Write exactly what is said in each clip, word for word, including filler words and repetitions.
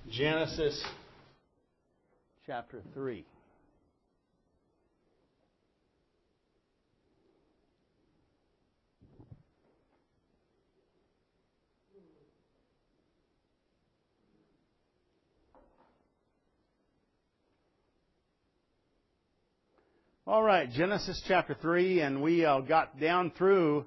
Genesis chapter three. All right, Genesis chapter three, and we uh, got down through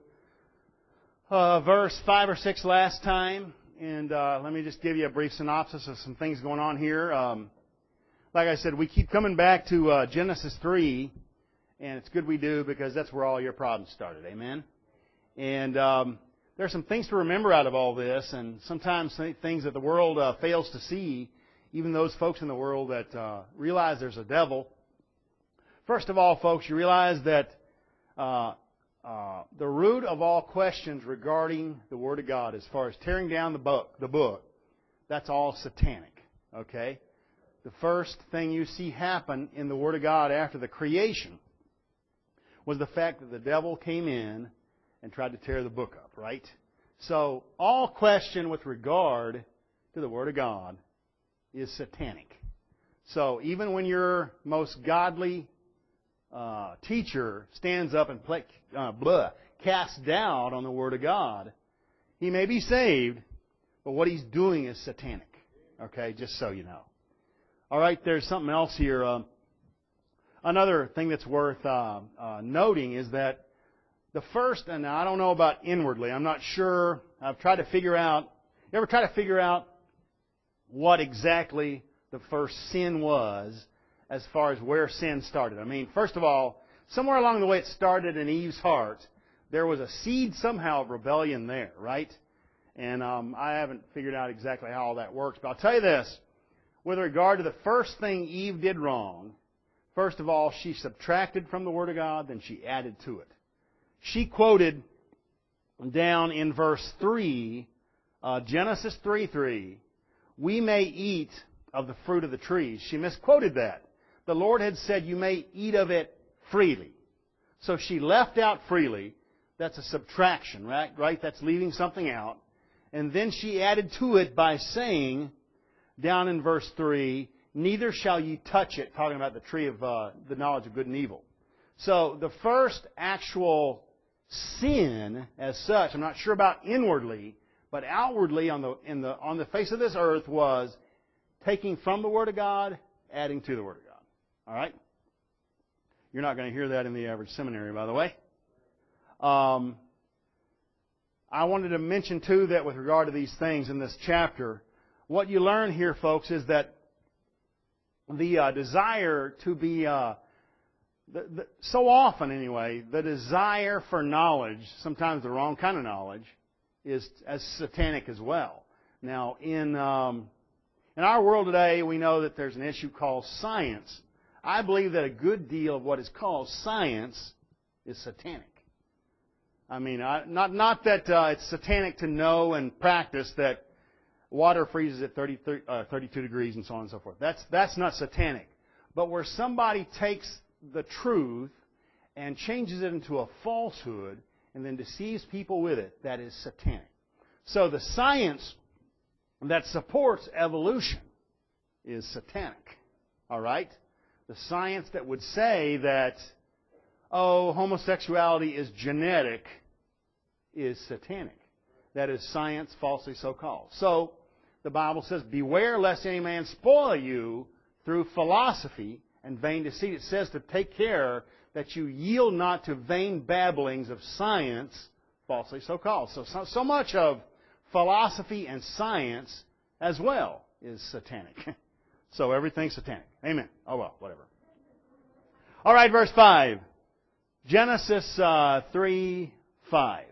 uh, verse five or six last time. And uh, let me just give you a brief synopsis of some things going on here. Um, like I said, we keep coming back to uh, Genesis three, and it's good we do because that's where all your problems started. Amen? And um, there are some things to remember out of all this, and sometimes things that the world uh, fails to see, even those folks in the world that uh, realize there's a devil. First of all, folks, you realize that uh, uh, the root of all questions regarding the Word of God, as far as tearing down the book, the book, that's all satanic. Okay? The first thing you see happen in the Word of God after the creation was the fact that the devil came in and tried to tear the book up, right? So, all question with regard to the Word of God is satanic. So, even when your most godly Uh, teacher stands up and play, uh, blah, casts doubt on the Word of God, he may be saved, but what he's doing is satanic. Okay, just so you know. All right, there's something else here. Uh, another thing that's worth uh, uh, noting is that the first, and I don't know about inwardly, I'm not sure. I've tried to figure out, you ever try to figure out what exactly the first sin was? As far as where sin started. I mean, first of all, somewhere along the way it started in Eve's heart. There was a seed somehow of rebellion there, right? And um, I haven't figured out exactly how all that works. But I'll tell you this. With regard to the first thing Eve did wrong, first of all, she subtracted from the Word of God, then she added to it. She quoted down in verse three, uh, Genesis three three, we may eat of the fruit of the trees. She misquoted that. The Lord had said, you may eat of it freely. So she left out freely. That's a subtraction, right? Right? That's leaving something out. And then she added to it by saying, down in verse three, neither shall ye touch it, talking about the tree of uh, the knowledge of good and evil. So the first actual sin as such, I'm not sure about inwardly, but outwardly on the, in the, on the face of this earth was taking from the Word of God, adding to the Word of God. All right? You're not going to hear that in the average seminary, by the way. Um, I wanted to mention, too, that with regard to these things in this chapter, what you learn here, folks, is that the uh, desire to be, uh, the, the, so often anyway, the desire for knowledge, sometimes the wrong kind of knowledge, is as satanic as well. Now, in... Um, In our world today, we know that there's an issue called science. I believe that a good deal of what is called science is satanic. I mean, I, not not that uh, it's satanic to know and practice that water freezes at thirty, thirty, uh, thirty-two degrees and so on and so forth. That's that's not satanic. But where somebody takes the truth and changes it into a falsehood and then deceives people with it, that is satanic. So the science that supports evolution is satanic. All right? The science that would say that, oh, homosexuality is genetic is satanic. That is science falsely so called. So, the Bible says, beware lest any man spoil you through philosophy and vain deceit. It says to take care that you yield not to vain babblings of science falsely so called. So, so, so much of philosophy and science as well is satanic. So everything's satanic. Amen. Oh well, whatever. All right, verse five. Genesis uh, three five.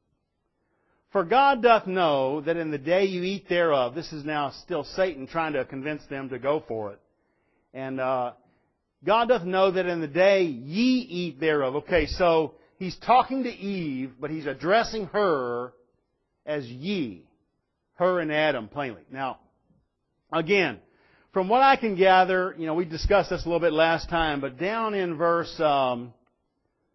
For God doth know that in the day you eat thereof, this is now still Satan trying to convince them to go for it. And uh, God doth know that in the day ye eat thereof. Okay, so he's talking to Eve, but he's addressing her as ye. Her and Adam, plainly. Now, again, from what I can gather, you know, we discussed this a little bit last time, but down in verse um,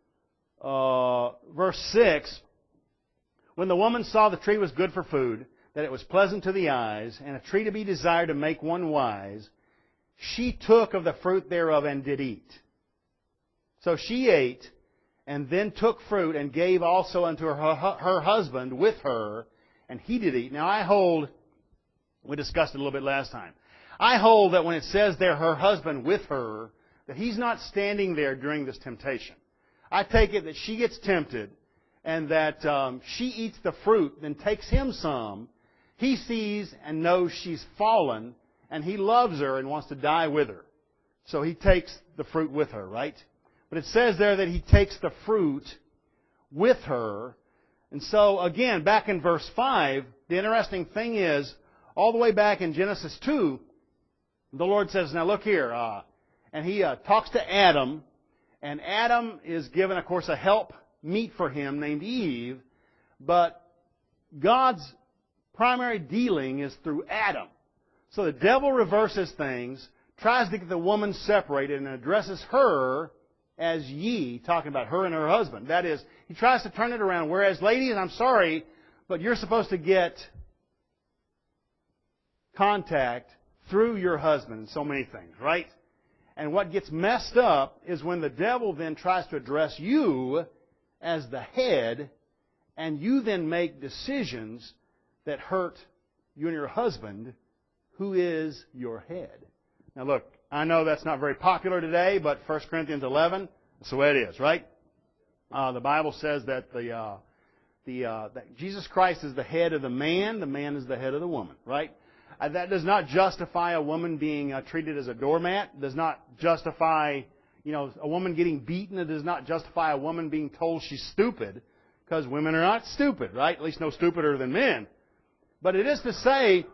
uh, verse six, when the woman saw the tree was good for food, that it was pleasant to the eyes, and a tree to be desired to make one wise, she took of the fruit thereof and did eat. So she ate, and then took fruit, and gave also unto her, her husband with her, and he did eat. Now I hold, we discussed it a little bit last time, I hold that when it says there, her husband with her, that he's not standing there during this temptation. I take it that she gets tempted, and that um, she eats the fruit, then takes him some. He sees and knows she's fallen, and he loves her and wants to die with her. So he takes the fruit with her, right? But it says there that he takes the fruit with her. And so, again, back in verse five, the interesting thing is, all the way back in Genesis two, the Lord says, now look here, uh, and He uh, talks to Adam, and Adam is given, of course, a help meet for him named Eve, but God's primary dealing is through Adam. So the devil reverses things, tries to get the woman separated, and addresses her as ye, talking about her and her husband. That is, he tries to turn it around, whereas, ladies, I'm sorry, but you're supposed to get contact through your husband in so many things, right? And what gets messed up is when the devil then tries to address you as the head, and you then make decisions that hurt you and your husband, who is your head. Now look, I know that's not very popular today, but First Corinthians eleven, that's the way it is, right? Uh, the Bible says that the uh, the uh, that Jesus Christ is the head of the man, the man is the head of the woman, right? Uh, that does not justify a woman being uh, treated as a doormat. It does not justify, you know, a woman getting beaten. It does not justify a woman being told she's stupid, because women are not stupid, right? At least no stupider than men. But it is to say,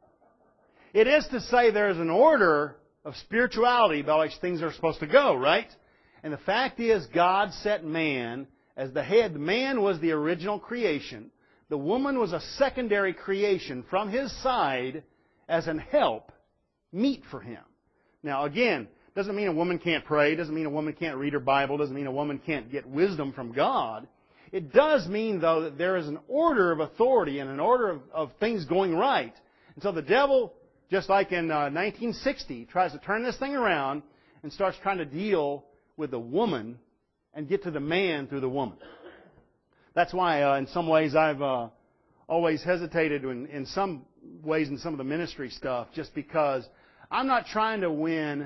it is to say there is an order of spirituality by which things are supposed to go, right? And the fact is, God set man as the head. Man was the original creation. The woman was a secondary creation from His side as an help, meet for Him. Now, again, doesn't mean a woman can't pray, doesn't mean a woman can't read her Bible, doesn't mean a woman can't get wisdom from God. It does mean, though, that there is an order of authority and an order of, of things going right. And so the devil, just like in uh, nineteen sixty, tries to turn this thing around and starts trying to deal with the woman and get to the man through the woman. That's why, uh, in some ways, I've uh, always hesitated in, in some ways in some of the ministry stuff, just because I'm not trying to win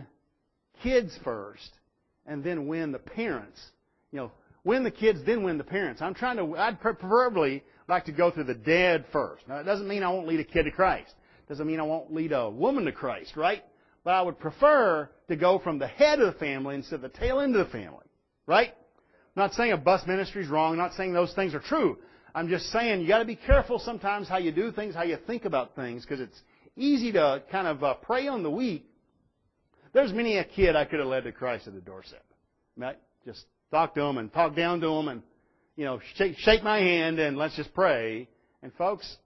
kids first and then win the parents. You know, win the kids, then win the parents. I'm trying to, I'd preferably like to go through the dad first. Now, it doesn't mean I won't lead a kid to Christ. It doesn't mean I won't lead a woman to Christ, right? But I would prefer to go from the head of the family instead of the tail end of the family, right? I'm not saying a bus ministry is wrong. I'm not saying those things are true. I'm just saying you got to be careful sometimes how you do things, how you think about things, because it's easy to kind of uh, prey on the weak. There's many a kid I could have led to Christ at the doorstep. Right? Just talk to them and talk down to them and, you know, shake, shake my hand and let's just pray. And folks,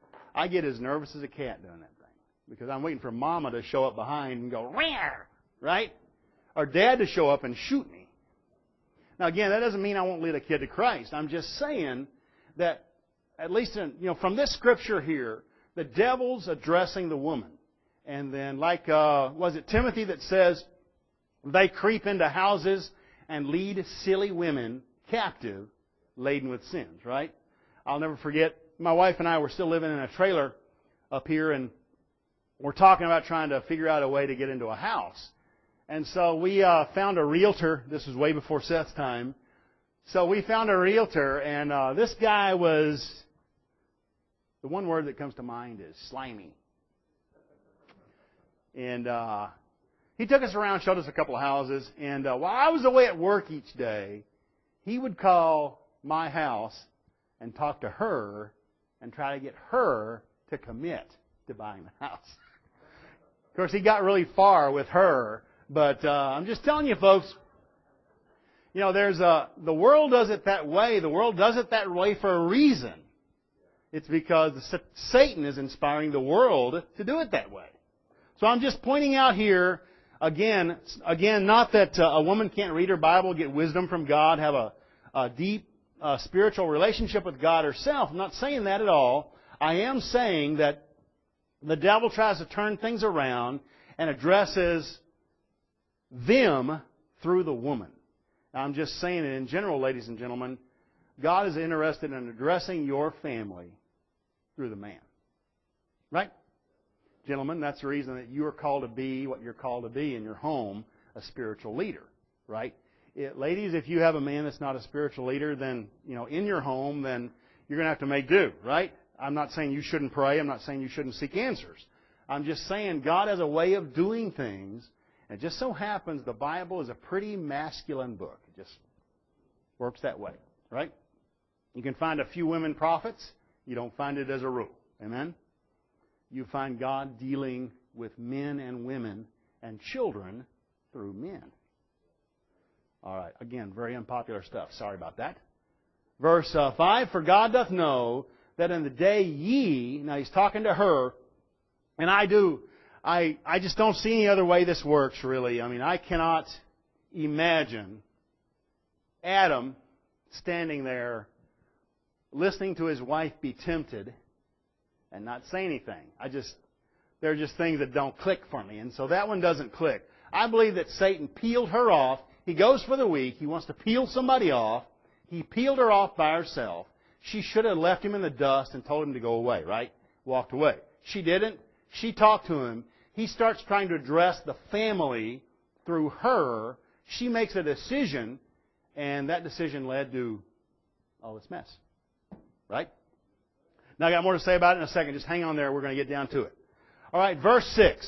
I get as nervous as a cat doing that thing, because I'm waiting for Mama to show up behind and go, "Rawr," right? Or Dad to show up and shoot me. Now, again, that doesn't mean I won't lead a kid to Christ. I'm just saying that, at least in, you know, from this scripture here, the devil's addressing the woman. And then, like, uh, was it Timothy that says, they creep into houses and lead silly women captive, laden with sins, right? I'll never forget, my wife and I were still living in a trailer up here, and we're talking about trying to figure out a way to get into a house. And so we uh, found a realtor. This was way before Seth's time. So we found a realtor, and uh, this guy was, the one word that comes to mind is slimy. And uh, he took us around, showed us a couple of houses, and uh, while I was away at work each day, he would call my house and talk to her and try to get her to commit to buying the house. Of course, he got really far with her, but uh, I'm just telling you, folks, you know, there's a, the world does it that way. The world does it that way for a reason. It's because Satan is inspiring the world to do it that way. So I'm just pointing out here, again, again, not that uh, a woman can't read her Bible, get wisdom from God, have a, a deep uh, spiritual relationship with God herself. I'm not saying that at all. I am saying that the devil tries to turn things around and addresses them through the woman. Now, I'm just saying it in general, ladies and gentlemen. God is interested in addressing your family through the man. Right? Gentlemen, that's the reason that you are called to be what you're called to be in your home, a spiritual leader. Right? It, ladies, if you have a man that's not a spiritual leader, then, you know, in your home, then you're going to have to make do. Right? I'm not saying you shouldn't pray. I'm not saying you shouldn't seek answers. I'm just saying God has a way of doing things. And it just so happens the Bible is a pretty masculine book. It just works that way. Right? You can find a few women prophets. You don't find it as a rule. Amen? You find God dealing with men and women and children through men. All right. Again, very unpopular stuff. Sorry about that. Verse uh, five, For God doth know that in the day ye, now he's talking to her, and I do, I, I just don't see any other way this works, really. I mean, I cannot imagine Adam standing there listening to his wife be tempted and not say anything. I just, there are just things that don't click for me. And so that one doesn't click. I believe that Satan peeled her off. He goes for the weak. He wants to peel somebody off. He peeled her off by herself. She should have left him in the dust and told him to go away, right? Walked away. She didn't. She talked to him. He starts trying to address the family through her. She makes a decision, and that decision led to all this mess. Right? Now, I got more to say about it in a second. Just hang on there. We're going to get down to it. All right, verse six.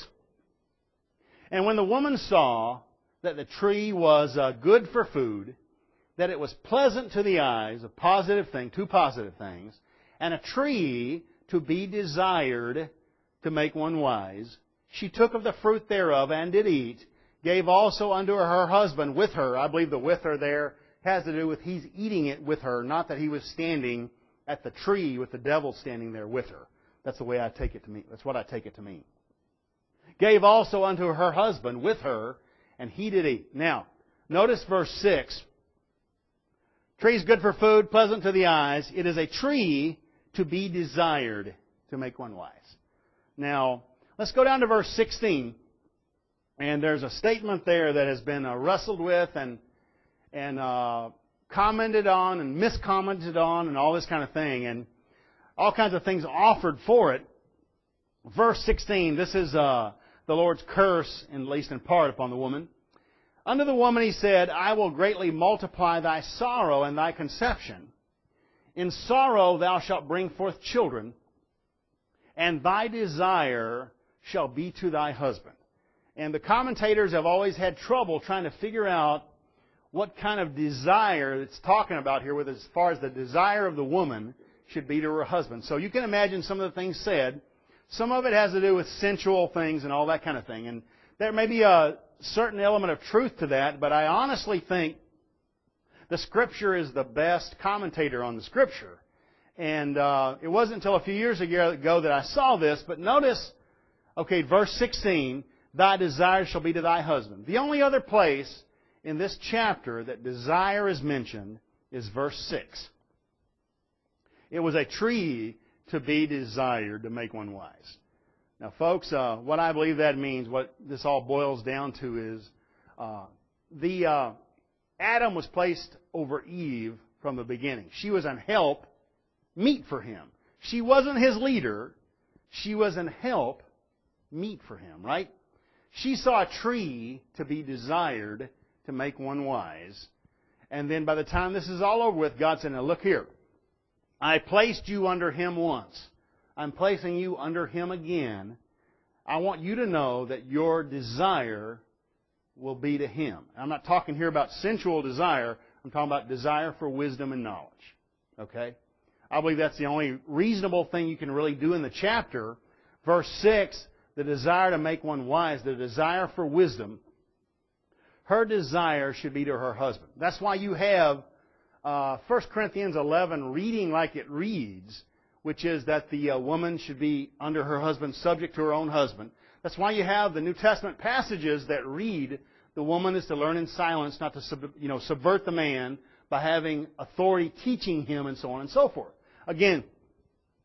And when the woman saw that the tree was uh, good for food, that it was pleasant to the eyes, a positive thing, two positive things, and a tree to be desired to make one wise, she took of the fruit thereof and did eat, gave also unto her husband with her. I believe the with her there has to do with he's eating it with her, not that he was standing at the tree with the devil standing there with her. That's the way I take it to mean. That's what I take it to mean. Gave also unto her husband with her, and he did eat. Now, notice verse six. Tree is good for food, pleasant to the eyes. It is a tree to be desired to make one wise. Now, let's go down to verse sixteen. And there's a statement there that has been uh, wrestled with and and uh, commented on and miscommented on and all this kind of thing. And all kinds of things offered for it. Verse sixteen, this is uh, the Lord's curse, at least in part, upon the woman. Unto the woman he said, I will greatly multiply thy sorrow and thy conception. In sorrow thou shalt bring forth children, and thy desire shall be to thy husband. And the commentators have always had trouble trying to figure out what kind of desire it's talking about here, with as far as the desire of the woman should be to her husband. So you can imagine some of the things said. Some of it has to do with sensual things and all that kind of thing. And there may be a certain element of truth to that, but I honestly think the Scripture is the best commentator on the Scripture. And uh, it wasn't until a few years ago that I saw this, but notice, okay, verse sixteen, thy desire shall be to thy husband. The only other place in this chapter that desire is mentioned is verse six. It was a tree to be desired to make one wise. Now, folks, uh, what I believe that means, what this all boils down to is uh, the uh, Adam was placed over Eve from the beginning. She was an help, meet for him. She wasn't his leader. She was an help, meet for him, right? She saw a tree to be desired to make one wise. And then by the time this is all over with, God said, now look here. I placed you under him once. I'm placing you under him again. I want you to know that your desire will be to him. I'm not talking here about sensual desire. I'm talking about desire for wisdom and knowledge. Okay? I believe that's the only reasonable thing you can really do in the chapter. Verse six, the desire to make one wise, the desire for wisdom. Her desire should be to her husband. That's why you have uh, First Corinthians eleven reading like it reads, which is that the uh, woman should be under her husband, subject to her own husband. That's why you have the New Testament passages that read the woman is to learn in silence, not to sub, you know, subvert the man by having authority teaching him and so on and so forth. Again,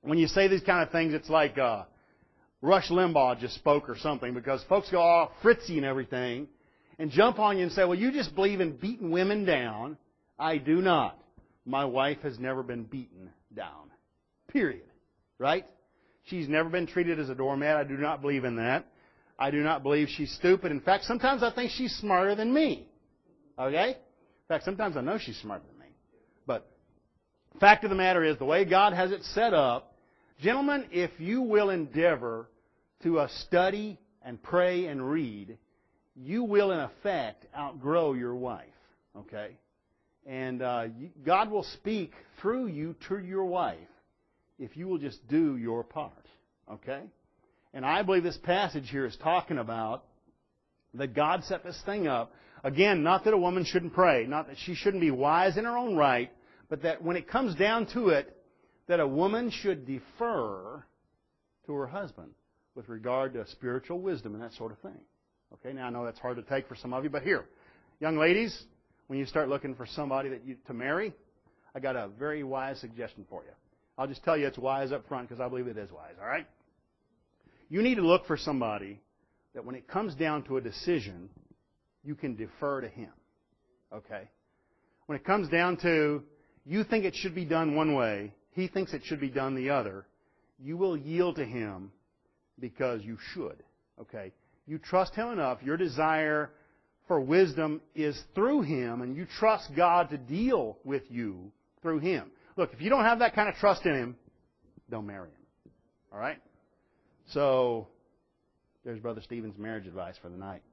when you say these kind of things, it's like uh, Rush Limbaugh just spoke or something, because folks go all fritzy and everything and jump on you and say, well, you just believe in beating women down. I do not. My wife has never been beaten down. Period. Right? She's never been treated as a doormat. I do not believe in that. I do not believe she's stupid. In fact, sometimes I think she's smarter than me. Okay? In fact, sometimes I know she's smarter than me. But fact of the matter is, the way God has it set up, gentlemen, if you will endeavor to uh, study and pray and read, you will, in effect, outgrow your wife. Okay? And uh, you, God will speak through you to your wife if you will just do your part. Okay? And I believe this passage here is talking about that God set this thing up. Again, not that a woman shouldn't pray, not that she shouldn't be wise in her own right, but that when it comes down to it, that a woman should defer to her husband with regard to spiritual wisdom and that sort of thing. Okay, now I know that's hard to take for some of you, but here, young ladies, when you start looking for somebody that you, to marry, I got a very wise suggestion for you. I'll just tell you it's wise up front because I believe it is wise, all right? You need to look for somebody that when it comes down to a decision, you can defer to him. Okay? When it comes down to you think it should be done one way, he thinks it should be done the other, you will yield to him because you should. Okay? You trust him enough. Your desire for wisdom is through him, and you trust God to deal with you through him. Look, if you don't have that kind of trust in him, don't marry him. All right? So, there's Brother Stephen's marriage advice for the night.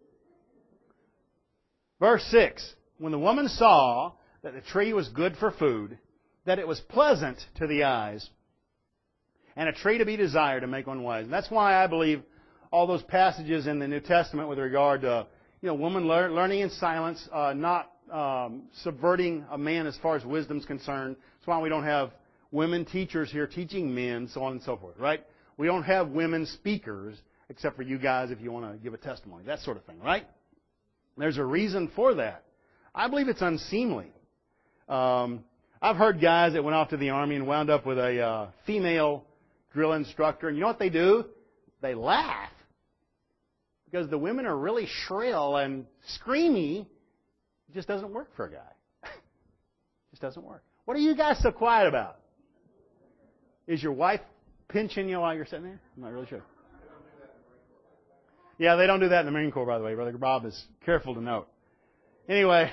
Verse six. When the woman saw that the tree was good for food, that it was pleasant to the eyes, and a tree to be desired to make one wise. And that's why I believe all those passages in the New Testament with regard to, you know, woman lear- learning in silence, uh, not um, subverting a man as far as wisdom's concerned. That's why we don't have women teachers here teaching men, so on and so forth, right? We don't have women speakers, except for you guys if you want to give a testimony, that sort of thing, right? There's a reason for that. I believe it's unseemly. Um, I've heard guys that went off to the Army and wound up with a uh, female drill instructor, and you know what they do? They laugh. Because the women are really shrill and screamy. It just doesn't work for a guy. It just doesn't work. What are you guys so quiet about? Is your wife pinching you while you're sitting there? I'm not really sure. Yeah, they don't do that in the Marine Corps, by the way. Brother Bob is careful to note. Anyway,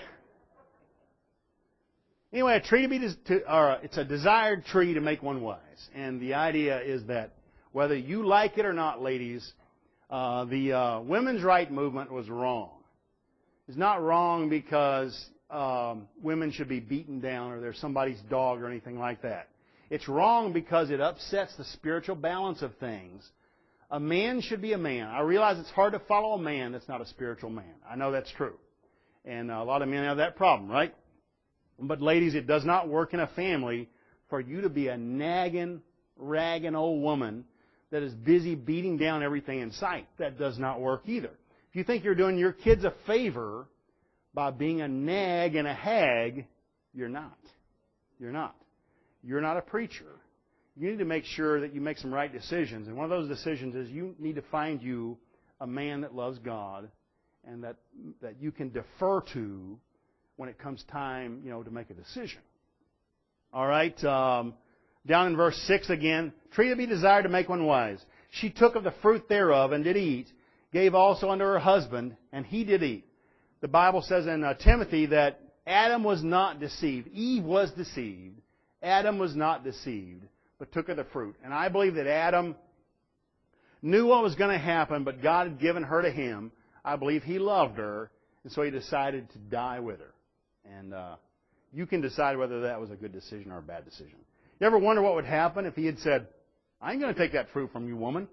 anyway, a tree to be, to, or it's a desired tree to make one wise. And the idea is that whether you like it or not, ladies, uh, the uh, women's right movement was wrong. It's not wrong because um, women should be beaten down or they're somebody's dog or anything like that. It's wrong because it upsets the spiritual balance of things. A man should be a man. I realize it's hard to follow a man that's not a spiritual man. I know that's true. And a lot of men have that problem, right? But ladies, it does not work in a family for you to be a nagging, ragging old woman that is busy beating down everything in sight. That does not work either. If you think you're doing your kids a favor by being a nag and a hag, you're not. You're not. You're not a preacher. You need to make sure that you make some right decisions. And one of those decisions is you need to find you a man that loves God and that that you can defer to when it comes time, you know, to make a decision. All right. Um, down in verse six again. Tree to be desired to make one wise. She took of the fruit thereof and did eat, gave also unto her husband, and he did eat. The Bible says in uh, Timothy that Adam was not deceived. Eve was deceived. Adam was not deceived, but took of the fruit. And I believe that Adam knew what was going to happen, but God had given her to him. I believe he loved her, and so he decided to die with her. And uh, you can decide whether that was a good decision or a bad decision. You ever wonder what would happen if he had said, I ain't going to take that fruit from you, woman.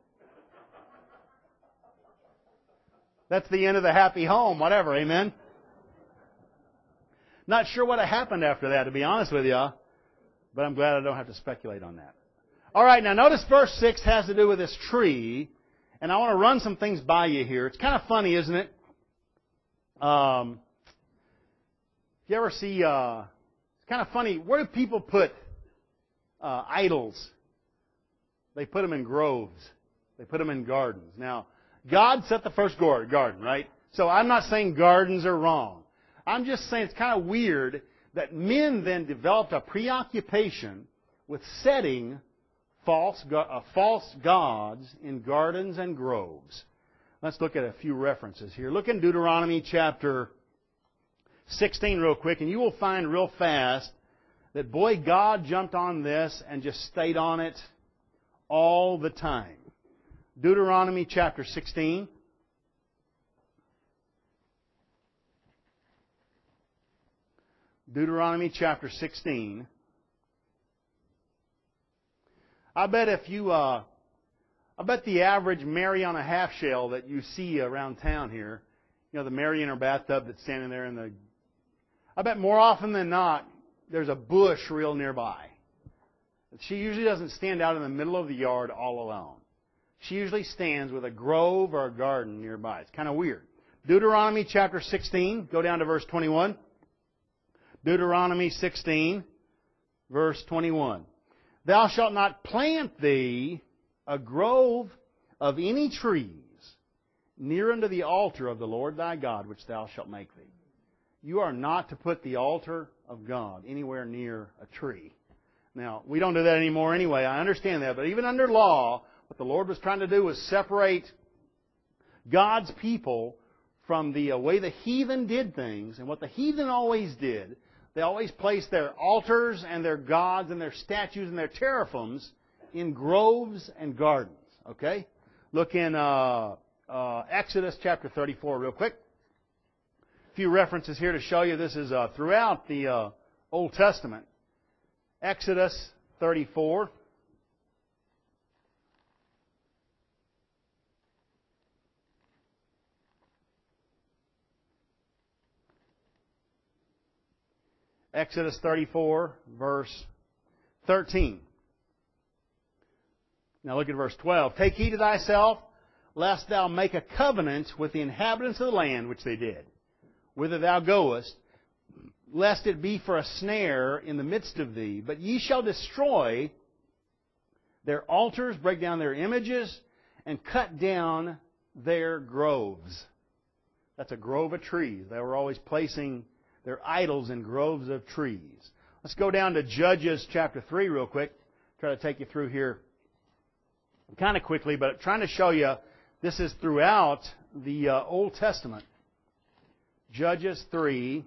That's the end of the happy home, whatever, amen? Not sure what happened after that, to be honest with you. But I'm glad I don't have to speculate on that. All right, now notice verse six has to do with this tree. And I want to run some things by you here. It's kind of funny, isn't it? Um, you ever see, uh, it's kind of funny, where do people put uh, idols They put them in groves. They put them in gardens. Now, God set the first garden, right? So I'm not saying gardens are wrong. I'm just saying it's kind of weird that men then developed a preoccupation with setting false, uh, false gods in gardens and groves. Let's look at a few references here. Look in Deuteronomy chapter sixteen real quick, and you will find real fast that, boy, God jumped on this and just stayed on it all the time. Deuteronomy chapter sixteen. Deuteronomy chapter sixteen. I bet if you, uh, I bet the average Mary on a half shell that you see around town here, you know, the Mary in her bathtub that's standing there in the, I bet more often than not, there's a bush real nearby. She usually doesn't stand out in the middle of the yard all alone. She usually stands with a grove or a garden nearby. It's kind of weird. Deuteronomy chapter sixteen, go down to verse twenty-one. Deuteronomy sixteen, verse twenty-one. Thou shalt not plant thee a grove of any trees near unto the altar of the Lord thy God, which thou shalt make thee. You are not to put the altar of God anywhere near a tree. Now, we don't do that anymore anyway. I understand that. But even under law, what the Lord was trying to do was separate God's people from the uh, way the heathen did things. And what the heathen always did, they always placed their altars and their gods and their statues and their teraphims in groves and gardens. Okay? Look in uh, uh, Exodus chapter thirty-four real quick. A few references here to show you this is uh, throughout the uh, Old Testament. Exodus thirty-four. Exodus thirty-four, verse thirteen. Now look at verse twelve. Take heed to thyself, lest thou make a covenant with the inhabitants of the land, which they did, whither thou goest, lest it be for a snare in the midst of thee. But ye shall destroy their altars, break down their images, and cut down their groves. That's a grove of trees. They were always placing their idols in groves of trees. Let's go down to Judges chapter three real quick. Try to take you through here kind of quickly, but trying to show you this is throughout the uh, Old Testament. Judges three.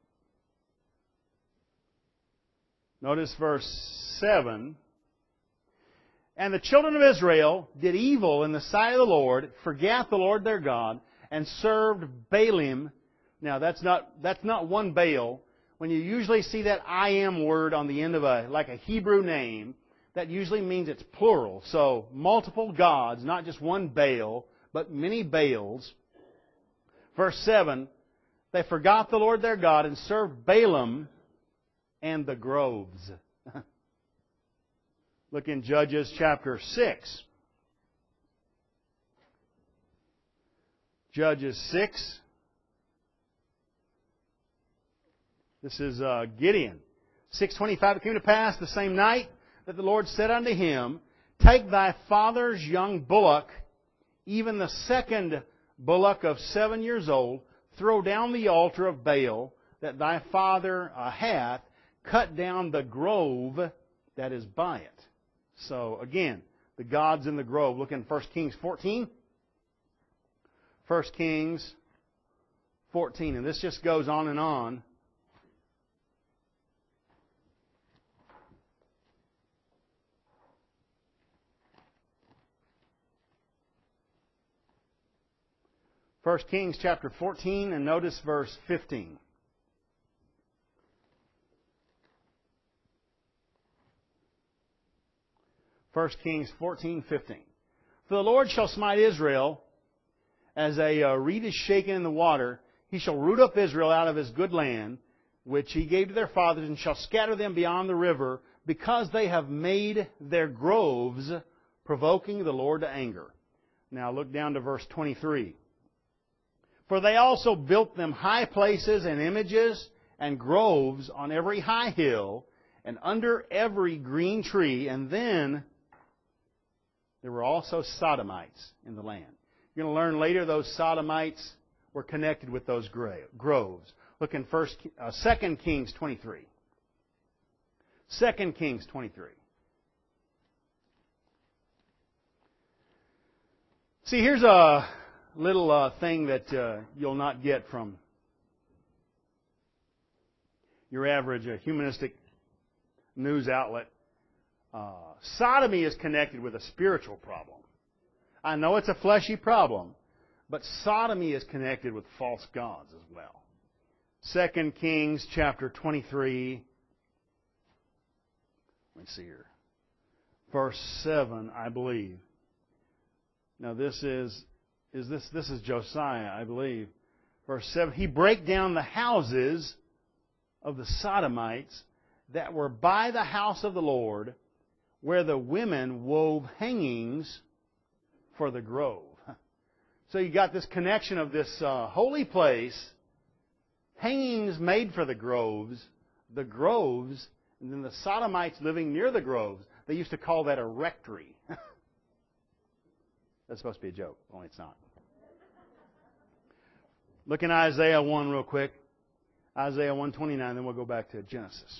Notice verse seven. And the children of Israel did evil in the sight of the Lord, forgat the Lord their God, and served Baalim. Now, that's not, that's not one Baal. When you usually see that I am word on the end of a, like a Hebrew name, that usually means it's plural. So, multiple gods, not just one Baal, but many Baals. Verse seven, they forgot the Lord their God and served Baalim and the groves. Look in Judges chapter six. Judges six. This is uh, Gideon. six twenty-five, it came to pass the same night that the Lord said unto him, Take thy father's young bullock, even the second bullock of seven years old, throw down the altar of Baal that thy father uh, hath, cut down the grove that is by it. So, again, the gods in the grove. Look in First Kings fourteen. First Kings fourteen. And this just goes on and on. First Kings chapter fourteen, and notice verse fifteen. First Kings fourteen, fifteen. For the Lord shall smite Israel as a uh, reed is shaken in the water. He shall root up Israel out of his good land, which he gave to their fathers, and shall scatter them beyond the river, because they have made their groves, provoking the Lord to anger. Now look down to verse twenty-three. For they also built them high places and images and groves on every high hill and under every green tree, and then there were also Sodomites in the land. You're going to learn later those Sodomites were connected with those groves. Look in First, uh, Second Kings twenty-three. Second Kings twenty-three. See, here's a little uh, thing that uh, you'll not get from your average uh, humanistic news outlet. Uh, sodomy is connected with a spiritual problem. I know it's a fleshy problem, but sodomy is connected with false gods as well. Second Kings chapter twenty-three. Let me see here. Verse seven, I believe. Now this is is this this is Josiah, I believe. Verse seven. He brake down the houses of the Sodomites that were by the house of the Lord, where the women wove hangings for the grove. So you got this connection of this uh, holy place, hangings made for the groves, the groves, and then the Sodomites living near the groves. They used to call that a rectory. That's supposed to be a joke, only it's not. Look in Isaiah one real quick. Isaiah one twenty-nine, then we'll go back to Genesis.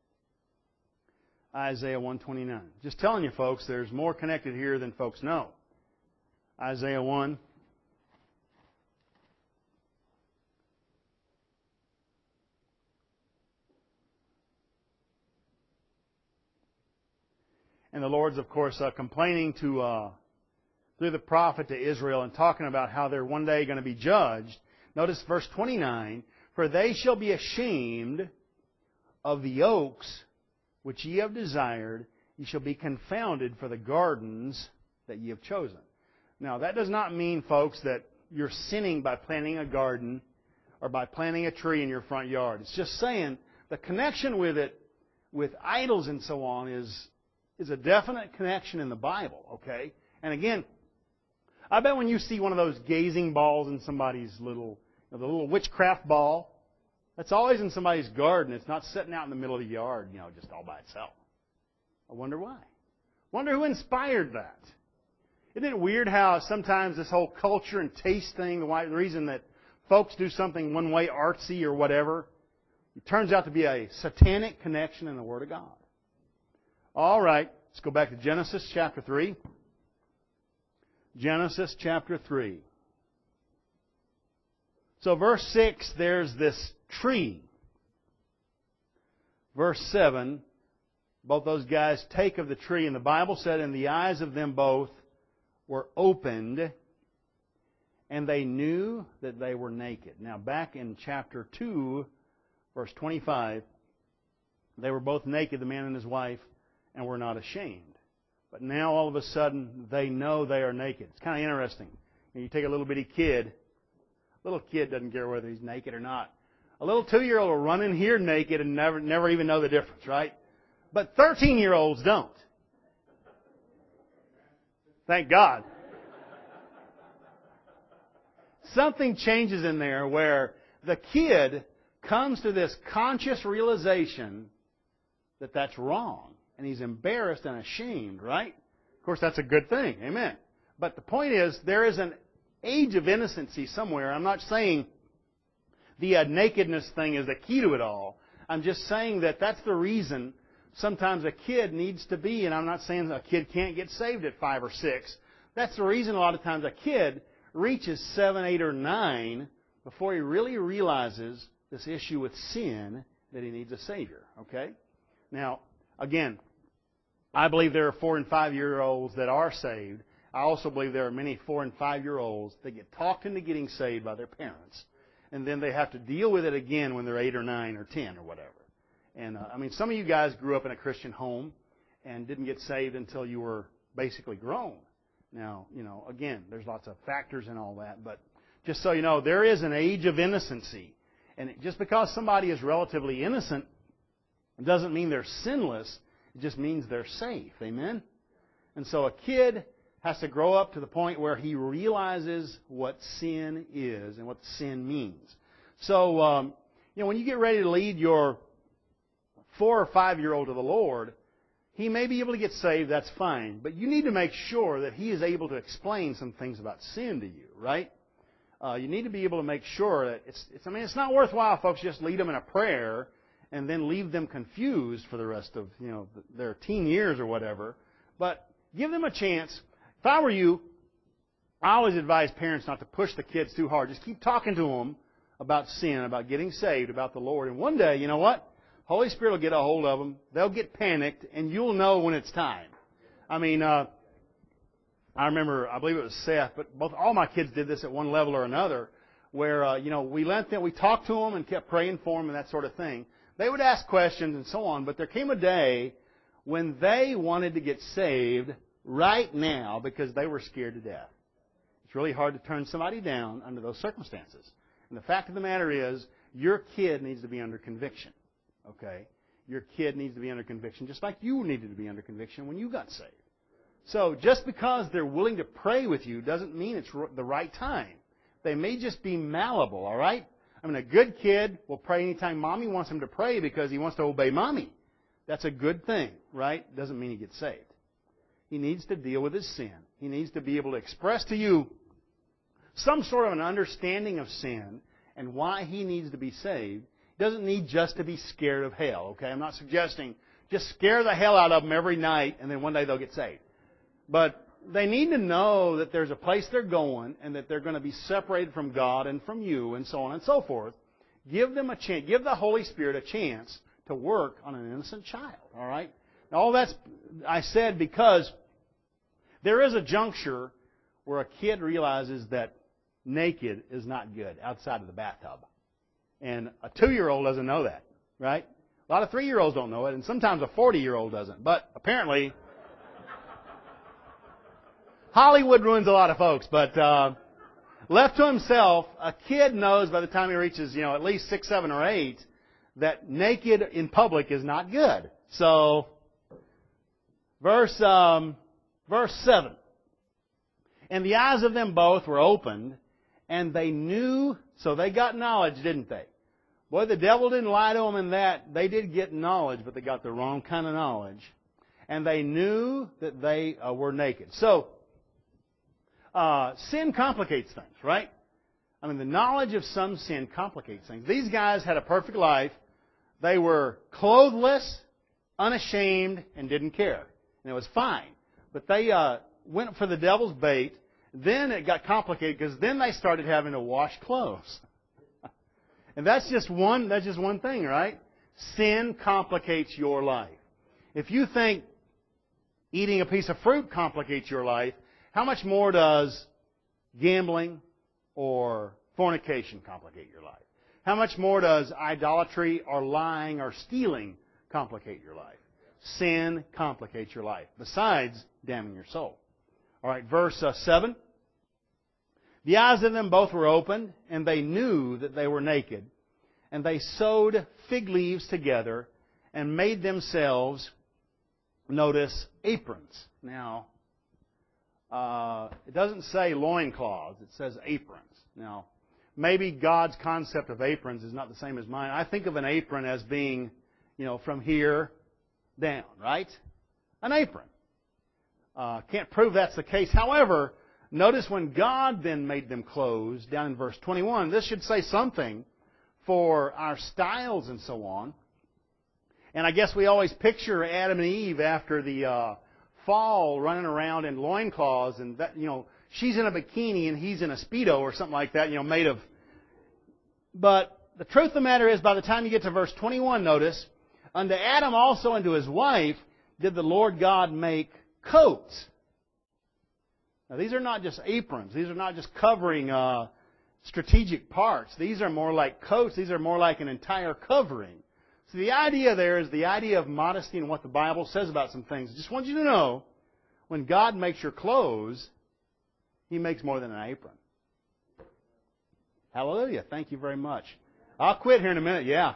Isaiah one twenty-nine. Just telling you, folks, there's more connected here than folks know. Isaiah one. And the Lord's, of course, uh, complaining to uh, through the prophet to Israel and talking about how they're one day going to be judged. Notice verse twenty-nine. For they shall be ashamed of the oaks which ye have desired. Ye shall be confounded for the gardens that ye have chosen. Now, that does not mean, folks, that you're sinning by planting a garden or by planting a tree in your front yard. It's just saying the connection with it, with idols and so on, is, is a definite connection in the Bible, okay? And again, I bet when you see one of those gazing balls in somebody's little, you know, the little witchcraft ball, that's always in somebody's garden. It's not sitting out in the middle of the yard, you know, just all by itself. I wonder why. Wonder who inspired that. Isn't it weird how sometimes this whole culture and taste thing, the reason that folks do something one way, artsy or whatever, it turns out to be a satanic connection in the Word of God. All right, let's go back to Genesis chapter three. Genesis chapter three. So verse six, there's this tree. Verse seven, both those guys take of the tree, and the Bible said, and the eyes of them both were opened, and they knew that they were naked. Now, back in chapter two, verse twenty-five, they were both naked, the man and his wife, and were not ashamed. But now, all of a sudden, they know they are naked. It's kind of interesting. You take a little bitty kid. A little kid doesn't care whether he's naked or not. A little two-year-old will run in here naked and never, never even know the difference, right? But thirteen-year-olds don't. Thank God. Something changes in there where the kid comes to this conscious realization that that's wrong. And he's embarrassed and ashamed, right? Of course, that's a good thing. Amen. But the point is, there is an age of innocency somewhere. I'm not saying the uh, nakedness thing is the key to it all. I'm just saying that that's the reason sometimes a kid needs to be, and I'm not saying a kid can't get saved at five or six. That's the reason a lot of times a kid reaches seven, eight, or nine before he really realizes this issue with sin that he needs a Savior. Okay? Now, again, I believe there are four and five-year-olds that are saved. I also believe there are many four and five-year-olds that get talked into getting saved by their parents. And then they have to deal with it again when they're eight or nine or ten or whatever. And, uh, I mean, some of you guys grew up in a Christian home and didn't get saved until you were basically grown. Now, you know, again, there's lots of factors in all that. But just so you know, there is an age of innocency. And just because somebody is relatively innocent doesn't mean they're sinless. It just means they're safe. Amen? And so a kid has to grow up to the point where he realizes what sin is and what sin means. So, um, you know, when you get ready to lead your four or five-year-old to the Lord, he may be able to get saved, that's fine. But you need to make sure that he is able to explain some things about sin to you, right? Uh, you need to be able to make sure that it's, it's, I mean, it's not worthwhile, folks, just lead them in a prayer and then leave them confused for the rest of, you know, their teen years or whatever. But give them a chance. If I were you, I always advise parents not to push the kids too hard. Just keep talking to them about sin, about getting saved, about the Lord. And one day, you know what? Holy Spirit will get a hold of them. They'll get panicked, and you'll know when it's time. I mean, uh, I remember, I believe it was Seth, but both all my kids did this at one level or another, where uh, you know we let them, we talked to them and kept praying for them and that sort of thing. They would ask questions and so on, but there came a day when they wanted to get saved right now because they were scared to death. It's really hard to turn somebody down under those circumstances. And the fact of the matter is, your kid needs to be under conviction. Okay? Your kid needs to be under conviction, just like you needed to be under conviction when you got saved. So just because they're willing to pray with you doesn't mean it's the right time. They may just be malleable, all right? I mean, a good kid will pray anytime Mommy wants him to pray because he wants to obey Mommy. That's a good thing, right? Doesn't mean he gets saved. He needs to deal with his sin. He needs to be able to express to you some sort of an understanding of sin and why he needs to be saved. He doesn't need just to be scared of hell, okay? I'm not suggesting just scare the hell out of them every night and then one day they'll get saved. But they need to know that there's a place they're going and that they're going to be separated from God and from you and so on and so forth. Give them a chance. Give the Holy Spirit a chance to work on an innocent child, all right? Now, all that's, I said, because there is a juncture where a kid realizes that naked is not good outside of the bathtub. And a two-year-old doesn't know that, right? A lot of three-year-olds don't know it, and sometimes a forty-year-old doesn't. But apparently, Hollywood ruins a lot of folks. But uh, left to himself, a kid knows by the time he reaches, you know, at least six, seven, or eight, that naked in public is not good. So, verse um, verse seven. And the eyes of them both were opened, and they knew, so they got knowledge, didn't they? Boy, the devil didn't lie to them in that. They did get knowledge, but they got the wrong kind of knowledge. And they knew that they uh, were naked. So, uh, sin complicates things, right? I mean, the knowledge of some sin complicates things. These guys had a perfect life. They were clothless, unashamed, and didn't care. And it was fine. But they uh, went for the devil's bait. Then it got complicated because then they started having to wash clothes. And that's just one, that's just one thing, right? Sin complicates your life. If you think eating a piece of fruit complicates your life, how much more does gambling or fornication complicate your life? How much more does idolatry or lying or stealing complicate your life? Sin complicates your life, besides damning your soul. All right, verse uh, seven. The eyes of them both were opened, and they knew that they were naked. And they sewed fig leaves together and made themselves, notice, aprons. Now, uh, it doesn't say loincloths. It says aprons. Now, maybe God's concept of aprons is not the same as mine. I think of an apron as being, you know, from here down, right? An apron. Uh, can't prove that's the case. However, notice when God then made them clothes, down in verse twenty-one, this should say something for our styles and so on. And I guess we always picture Adam and Eve after the uh, fall running around in loincloths, and that, you know, she's in a bikini and he's in a Speedo or something like that, you know, made of. But the truth of the matter is, by the time you get to verse twenty-one, notice, unto Adam also and to his wife did the Lord God make coats. Now, these are not just aprons. These are not just covering uh, strategic parts. These are more like coats. These are more like an entire covering. So the idea there is the idea of modesty and what the Bible says about some things. Just want you to know, when God makes your clothes, He makes more than an apron. Hallelujah. Thank you very much. I'll quit here in a minute. Yeah.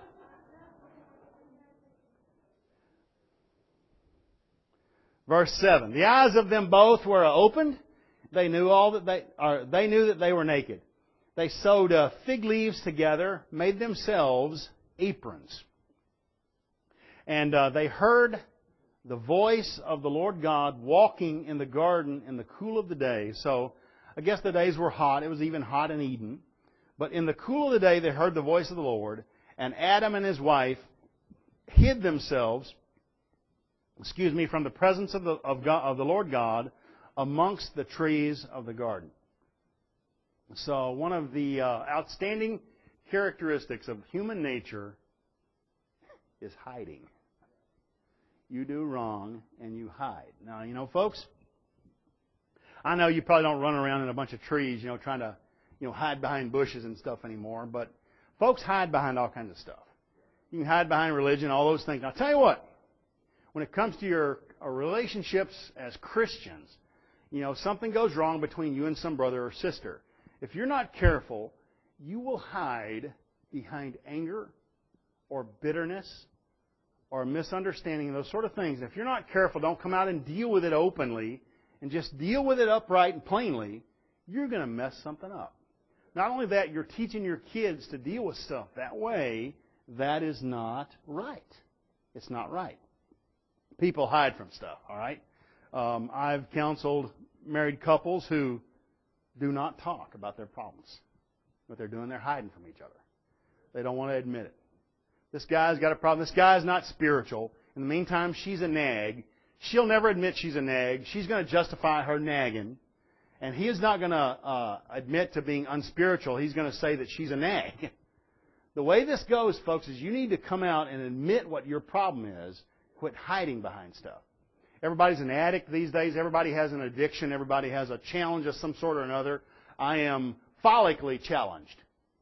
Verse seven. The eyes of them both were opened. They knew all that they or they knew that they were naked. They sewed uh, fig leaves together, made themselves aprons. And uh, they heard the voice of the Lord God walking in the garden in the cool of the day. So, I guess the days were hot. It was even hot in Eden. But in the cool of the day, they heard the voice of the Lord, and Adam and his wife hid themselves, excuse me, from the presence of the, of, God, of the Lord God amongst the trees of the garden. So, one of the uh, outstanding characteristics of human nature is hiding. You do wrong and you hide. Now, you know, folks, I know you probably don't run around in a bunch of trees, you know, trying to, you know, hide behind bushes and stuff anymore, but folks hide behind all kinds of stuff. You can hide behind religion, all those things. Now, I'll tell you what, when it comes to your uh, relationships as Christians, you know, something goes wrong between you and some brother or sister. If you're not careful, you will hide behind anger or bitterness or misunderstanding and those sort of things. If you're not careful, don't come out and deal with it openly and just deal with it upright and plainly, you're going to mess something up. Not only that, you're teaching your kids to deal with stuff that way. That is not right. It's not right. People hide from stuff, all right? Um, I've counseled married couples who do not talk about their problems. What they're doing, they're hiding from each other. They don't want to admit it. This guy's got a problem. This guy's not spiritual. In the meantime, she's a nag. She'll never admit she's a nag. She's going to justify her nagging. And he is not going to uh, admit to being unspiritual. He's going to say that she's a nag. The way this goes, folks, is you need to come out and admit what your problem is. Quit hiding behind stuff. Everybody's an addict these days. Everybody has an addiction. Everybody has a challenge of some sort or another. I am follically challenged.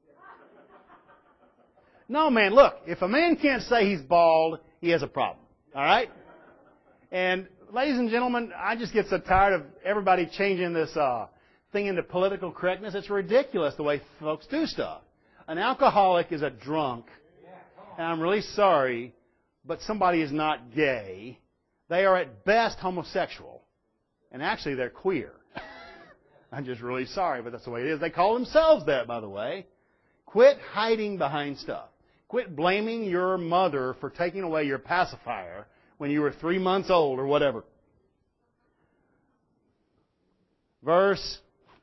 No, man, look, if a man can't say he's bald, he has a problem. All right? And, ladies and gentlemen, I just get so tired of everybody changing this uh, thing into political correctness. It's ridiculous the way folks do stuff. An alcoholic is a drunk, and I'm really sorry, but somebody is not gay. They are at best homosexual. And actually, they're queer. I'm just really sorry, but that's the way it is. They call themselves that, by the way. Quit hiding behind stuff. Quit blaming your mother for taking away your pacifier when you were three months old or whatever. Verse.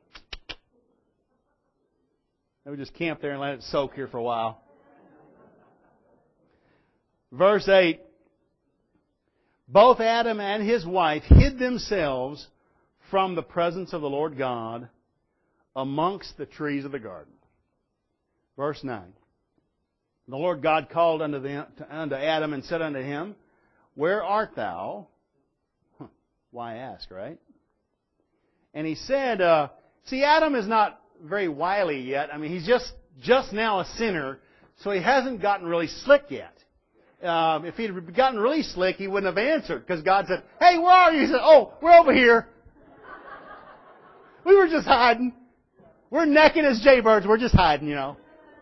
Let me just camp there and let it soak here for a while. Verse eight. Both Adam and his wife hid themselves from the presence of the Lord God amongst the trees of the garden. Verse nine. The Lord God called unto, them, unto Adam and said unto him, Where art thou? Huh, why ask, right? And he said, uh, see, Adam is not very wily yet. I mean, he's just, just now a sinner, so he hasn't gotten really slick yet. Um, if he'd gotten really slick, he wouldn't have answered, because God said, Hey, where are you? He said, Oh, we're over here. We were just hiding. We're naked as jaybirds. We're just hiding, you know.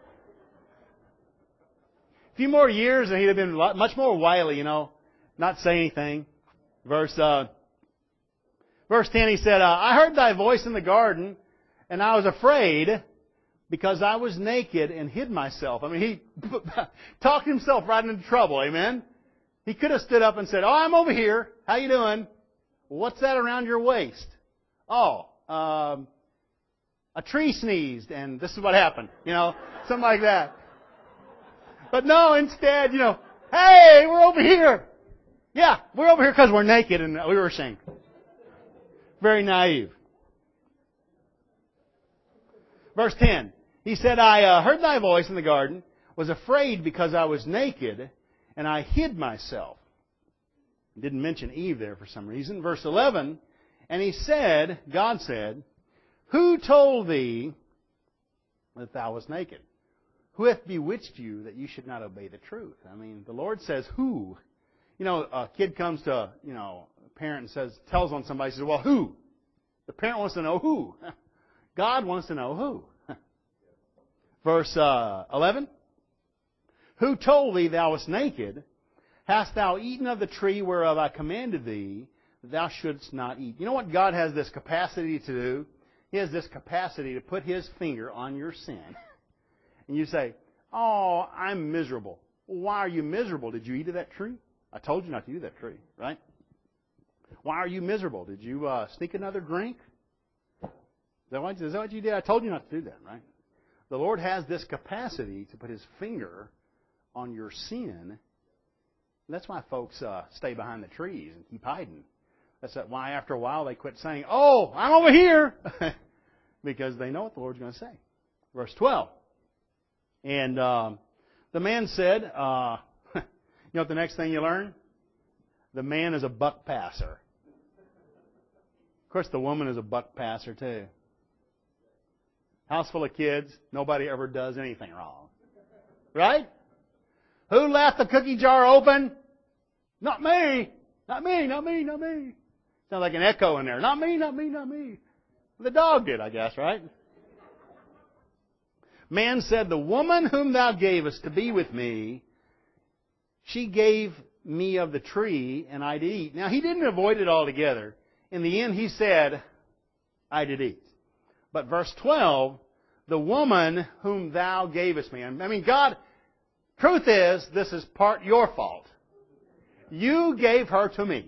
A few more years and he'd have been much more wily, you know, not say anything. Verse uh, verse ten, he said, uh, I heard thy voice in the garden, and I was afraid because I was naked and hid myself. I mean, he talked himself right into trouble, amen? He could have stood up and said, Oh, I'm over here. How you doing? What's that around your waist? Oh, um, a tree sneezed, and this is what happened, you know, something like that. But no, instead, you know, hey, we're over here. Yeah, we're over here because we're naked and we were ashamed. Very naive. Verse ten. He said, I uh, heard thy voice in the garden, was afraid because I was naked, and I hid myself. Didn't mention Eve there for some reason. Verse eleven. And he said, God said, Who told thee that thou wast naked? Who hath bewitched you that you should not obey the truth? I mean, the Lord says, who? You know, a kid comes to, you know, a parent and says, tells on somebody, says, well, who? The parent wants to know who. God wants to know who. Verse uh, eleven. Who told thee thou wast naked? Hast thou eaten of the tree whereof I commanded thee, that thou shouldst not eat? You know what God has this capacity to do? He has this capacity to put His finger on your sin. And you say, oh, I'm miserable. Well, why are you miserable? Did you eat of that tree? I told you not to do that tree, right? Why are you miserable? Did you uh, sneak another drink? Is that, what, is that what you did? I told you not to do that, right? The Lord has this capacity to put His finger on your sin. That's why folks uh, stay behind the trees and keep hiding. That's why after a while they quit saying, "Oh, I'm over here," because they know what the Lord's going to say. Verse twelve. And um, the man said, uh, you know what the next thing you learn? The man is a buck passer. Of course, the woman is a buck passer too. House full of kids, nobody ever does anything wrong. Right? Who left the cookie jar open? Not me. Not me, not me, not me. Sounds like an echo in there. Not me, not me, not me. The dog did, I guess, right? Man said, the woman whom thou gavest to be with me, she gave me of the tree, and I did eat. Now, he didn't avoid it altogether. In the end, he said, I did eat. But verse twelve, the woman whom thou gavest me. I mean, God, truth is, this is part your fault. You gave her to me.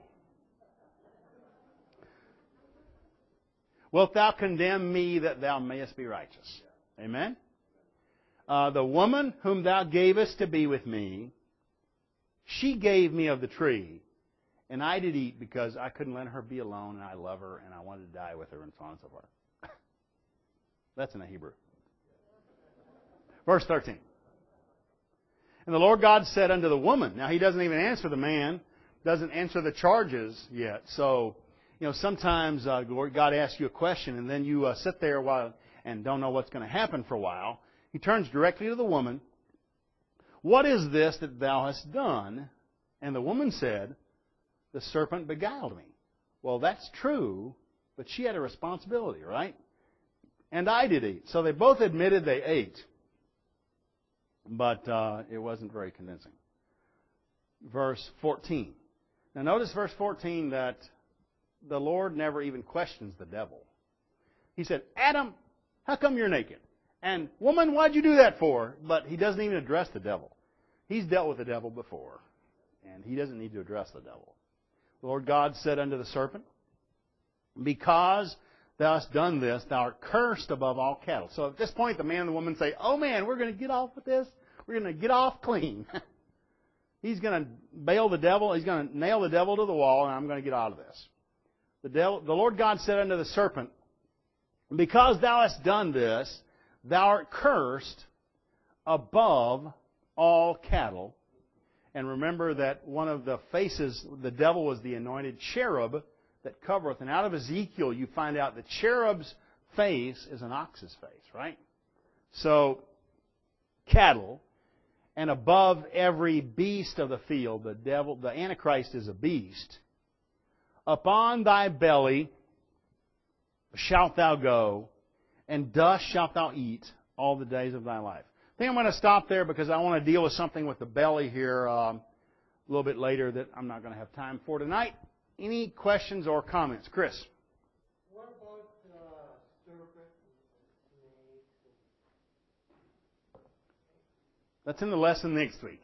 Wilt thou condemn me that thou mayest be righteous? Amen? Uh, the woman whom thou gavest to be with me, she gave me of the tree, and I did eat because I couldn't let her be alone, and I love her, and I wanted to die with her, and so on and so forth. That's in the Hebrew. Verse thirteen. And the Lord God said unto the woman, now He doesn't even answer the man, doesn't answer the charges yet. So, you know, sometimes uh, God asks you a question, and then you uh, sit there a while and don't know what's going to happen for a while. He turns directly to the woman. What is this that thou hast done? And the woman said, the serpent beguiled me. Well, that's true, but she had a responsibility, right? And I did eat. So they both admitted they ate. But uh, it wasn't very convincing. Verse fourteen. Now notice verse fourteen that the Lord never even questions the devil. He said, Adam, how come you're naked? And woman, why'd you do that for? But He doesn't even address the devil. He's dealt with the devil before. And He doesn't need to address the devil. The Lord God said unto the serpent, because thou hast done this, thou art cursed above all cattle. So at this point, the man and the woman say, oh man, we're going to get off with this. We're going to get off clean. He's going to bail the devil. He's going to nail the devil to the wall, and I'm going to get out of this. The, devil, the Lord God said unto the serpent, because thou hast done this, thou art cursed above all cattle. And remember that one of the faces, the devil was the anointed cherub that covereth. And out of Ezekiel, you find out the cherub's face is an ox's face, right? So, cattle, and above every beast of the field, the devil, the Antichrist is a beast. Upon thy belly shalt thou go, and dust shalt thou eat all the days of thy life. I think I'm going to stop there because I want to deal with something with the belly here um, a little bit later that I'm not going to have time for tonight. Any questions or comments? Chris? What about uh, serpent and snake? That's in the lesson next week.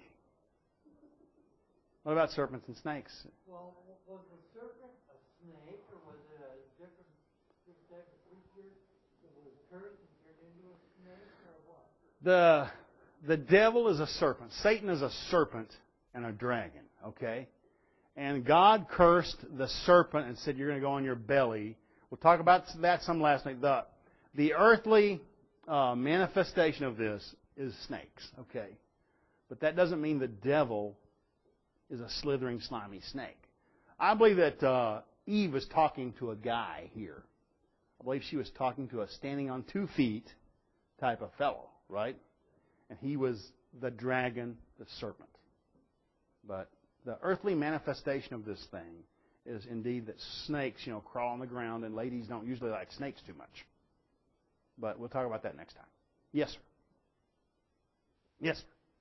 What about serpents and snakes? Well, was the serpent a snake, or was it a different, different type of creature that was cursed and turned into a snake, or what? The, the devil is a serpent. Satan is a serpent and a dragon, okay? And God cursed the serpent and said, you're going to go on your belly. We'll talk about that some last night. The, the earthly uh, manifestation of this is snakes, okay? But that doesn't mean the devil is a slithering, slimy snake. I believe that uh, Eve was talking to a guy here. I believe she was talking to a standing on two feet type of fellow, right? And he was the dragon, the serpent. But the earthly manifestation of this thing is indeed that snakes, you know, crawl on the ground, and ladies don't usually like snakes too much. But we'll talk about that next time. Yes, sir. Yes, sir.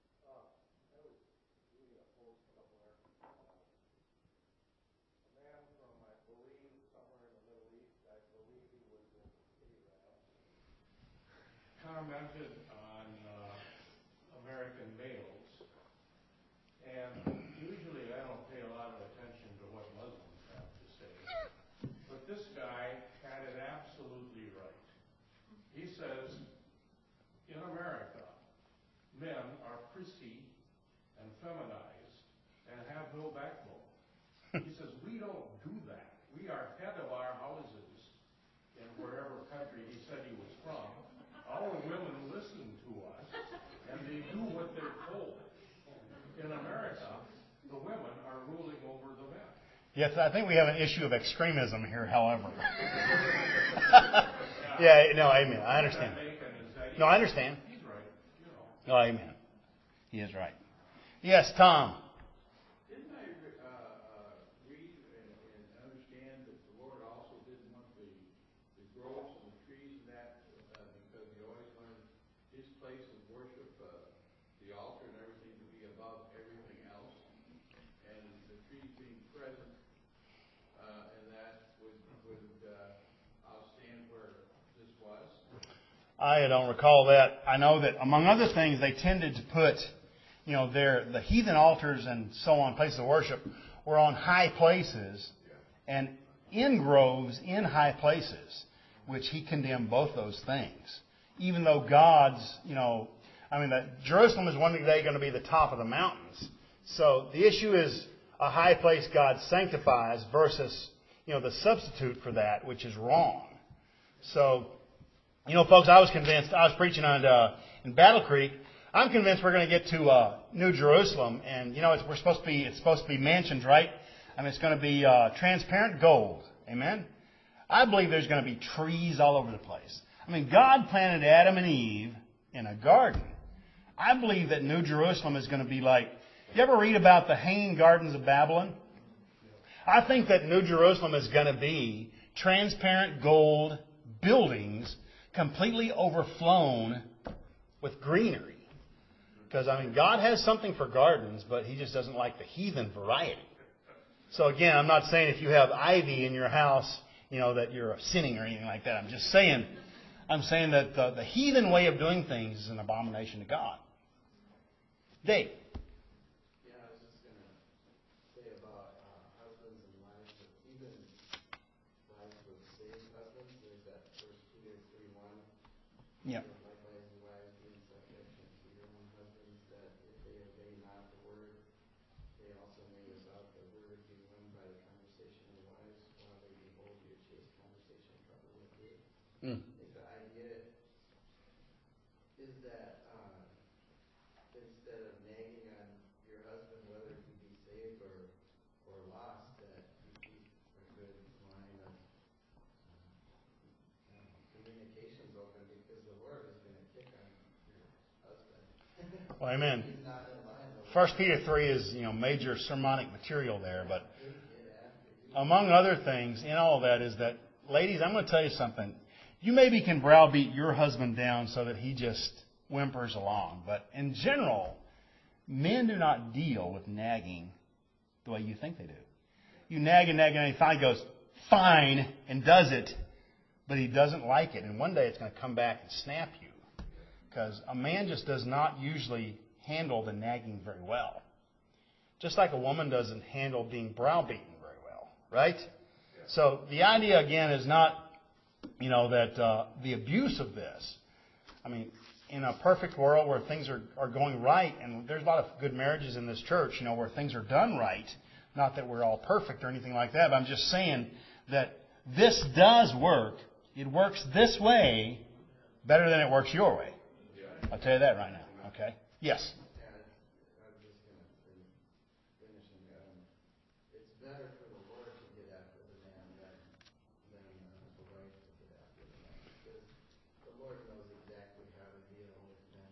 Commented on uh, American males, and usually in America, men are prissy and feminized and have no backbone. He says, we don't do that. We are head of our houses in wherever country he said he was from. Our women listen to us, and they do what they're told. In America, the women are ruling over the men. Yes, I think we have an issue of extremism here, however. Yeah, no, amen. I understand. No, I understand. He's right. You know. No, amen. He is right. Yes, Tom. Didn't I uh, uh, read and, and understand that the Lord also didn't want the, the groves and the trees and that uh, because he always wanted his place of worship, uh, the altar and everything to be above everything else, and the trees being present, uh, and that would would uh, outstand where this was. I don't recall that. I know that among other things, they tended to put, you know, their the heathen altars and so on, places of worship, were on high places, and in groves, in high places, which he condemned both those things. Even though God's, you know, I mean, that Jerusalem is one day going to be the top of the mountains. So the issue is a high place God sanctifies versus, you know, the substitute for that, which is wrong. So, you know, folks, I was convinced, I was preaching on uh, in Battle Creek, I'm convinced we're going to get to uh, New Jerusalem, and, you know, it's, we're supposed to be, it's supposed to be mansions, right? I mean, it's going to be uh, transparent gold. Amen? I believe there's going to be trees all over the place. I mean, God planted Adam and Eve in a garden. I believe that New Jerusalem is going to be like, you ever read about the Hanging Gardens of Babylon? I think that New Jerusalem is going to be transparent gold buildings completely overflown with greenery. Because, I mean, God has something for gardens, but He just doesn't like the heathen variety. So, again, I'm not saying if you have ivy in your house, you know, that you're sinning or anything like that. I'm just saying, I'm saying that the, the heathen way of doing things is an abomination to God. Dave. Yeah, I was just going to say about uh, husbands and wives, but even wives with saved husbands, there's that First Peter three one. Yeah. Likewise, the wives be in subjection to your own husbands, that if they obey not the word, they also may without the word be won by the conversation of the wives, while they behold your chaste conversation coupled with you. Mm. I think the idea is that uh, instead of nagging on your husband whether he be saved or or lost, that you keep a good line of uh, communications open, because the Lord is going to kick on your husband. Well, amen. He's not in line. First Peter three is, you know, major sermonic material there, but among other things in all of that is that, ladies, I'm going to tell you something. You maybe can browbeat your husband down so that he just whimpers along, but in general, men do not deal with nagging the way you think they do. You nag and nag and he finally goes, fine, and does it, but he doesn't like it, and one day it's going to come back and snap you, because a man just does not usually handle the nagging very well. Just like a woman doesn't handle being browbeaten very well, right? So the idea, again, is not, you know, that uh, the abuse of this. I mean, in a perfect world where things are, are going right, and there's a lot of good marriages in this church, you know, where things are done right. Not that we're all perfect or anything like that, but I'm just saying that this does work. It works this way better than it works your way. I'll tell you that right now, okay? Yes? Yeah, I was just going to finish. Um, it's better for the Lord to get after the man than, than uh, the wife to get after the man, because the Lord knows exactly how to deal with men.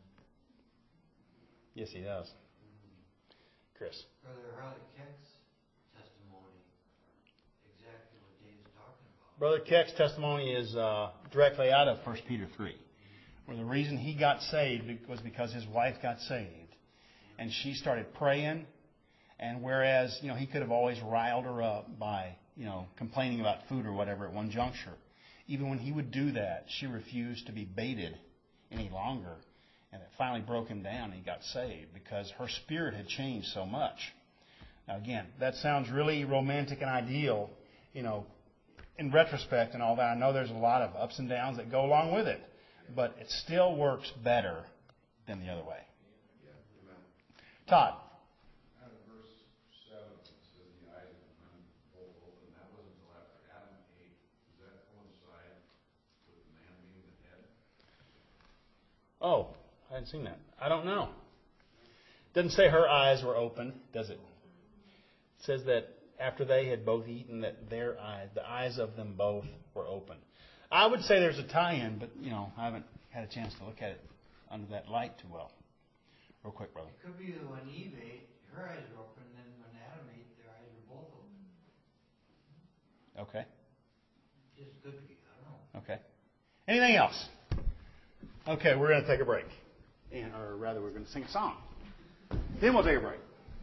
Yes, He does. Mm-hmm. Chris? Brother Harley Keck's testimony, exactly what Dave's talking about. Brother Keck's testimony is uh, directly out of First Peter three. Where the reason he got saved was because his wife got saved. And she started praying. And whereas, you know, he could have always riled her up by, you know, complaining about food or whatever at one juncture. Even when he would do that, she refused to be baited any longer. And it finally broke him down and he got saved because her spirit had changed so much. Now, again, that sounds really romantic and ideal, you know, in retrospect and all that. I know there's a lot of ups and downs that go along with it. but it still works better than the other way. Todd. Out of verse seven, it says the eyes of men both open. That wasn't until after Adam ate. Does that coincide with the man being the head? Oh, I hadn't seen that. I don't know. Doesn't say her eyes were open, does it? It says that after they had both eaten, that their eyes, the eyes of them both were open. I would say there's a tie-in, but, you know, I haven't had a chance to look at it under that light too well. Real quick, brother. It could be that when Eve ate, her eyes were open, and then when Adam ate, their eyes were both open. Okay. Just could be, I don't know. Okay. Anything else? Okay, we're going to take a break. And, or rather, we're going to sing a song. Then we'll take a break.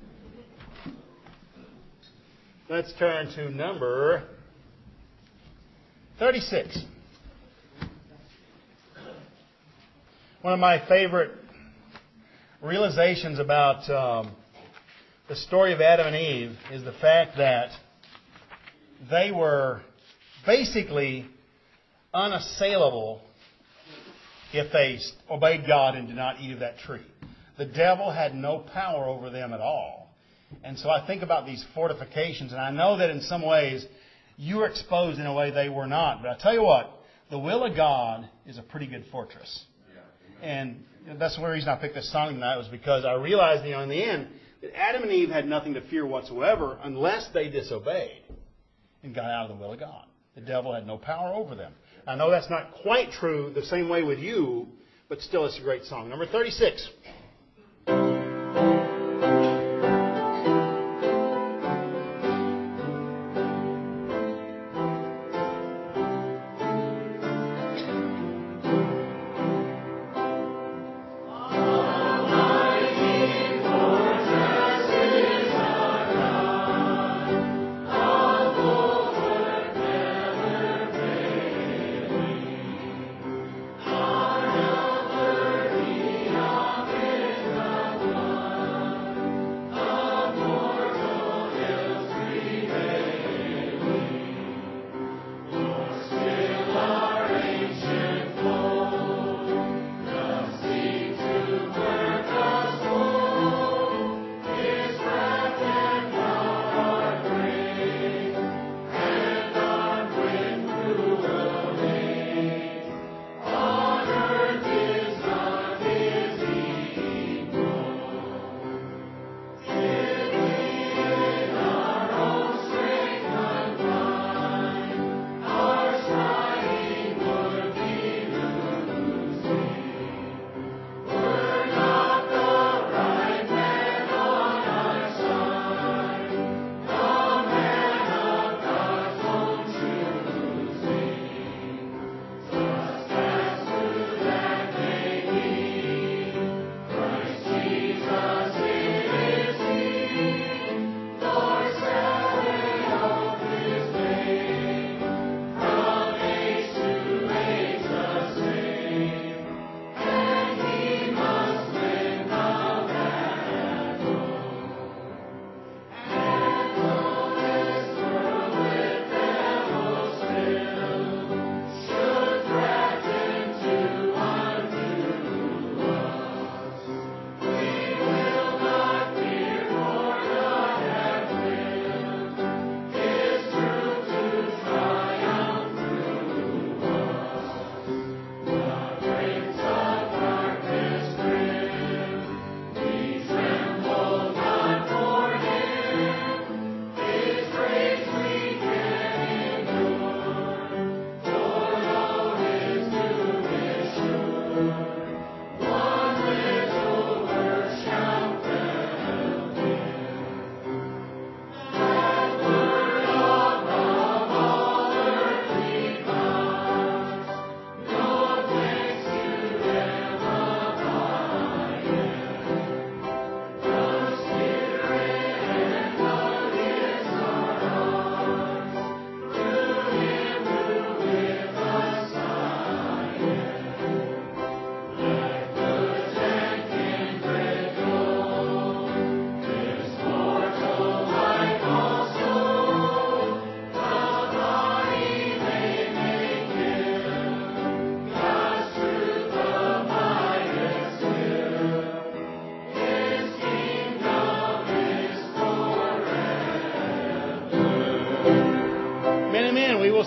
Let's turn to number thirty-six. One of my favorite realizations about um, the story of Adam and Eve is the fact that they were basically unassailable if they obeyed God and did not eat of that tree. The devil had no power over them at all. And so I think about these fortifications, and I know that in some ways you were exposed in a way they were not. But I tell you what, the will of God is a pretty good fortress. And that's the reason I picked this song tonight, was because I realized, you know, in the end, that Adam and Eve had nothing to fear whatsoever unless they disobeyed and got out of the will of God. The devil had no power over them. I know that's not quite true the same way with you, but still it's a great song. Number thirty-six. Our helper, he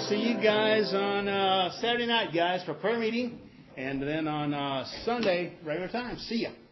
see you guys on uh, Saturday night, guys, for prayer meeting. And then on uh, Sunday, regular time. See ya.